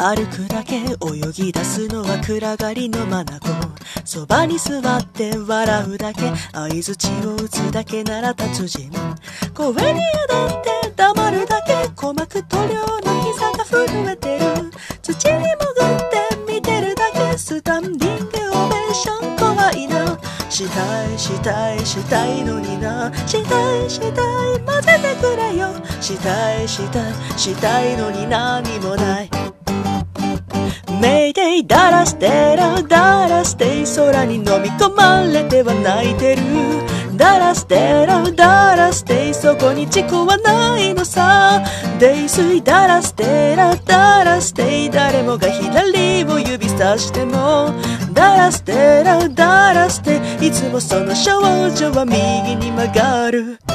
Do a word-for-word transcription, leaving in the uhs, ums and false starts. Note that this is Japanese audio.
歩くだけ泳ぎ出すのは暗がりの眼。そばに座って笑うだけ、相槌を打つだけなら達人。声に宿って黙るだけ、鼓膜塗料の膝が震えてる。土に潜って見てるだけ、スタンディングオベーション怖いな。したいしたいしたいのにな、したいしたい混ぜてくれよ。したいしたいしたいのに何もない。メイデイダラステラダラステイ、空に飲み込まれては泣いてる。ダラステラダラステイ、そこに事故はないのさ。泥酔ダラステラダラステイ、誰もが左を指さしてもダラステラダラステイ、いつもその少女は右に曲がる。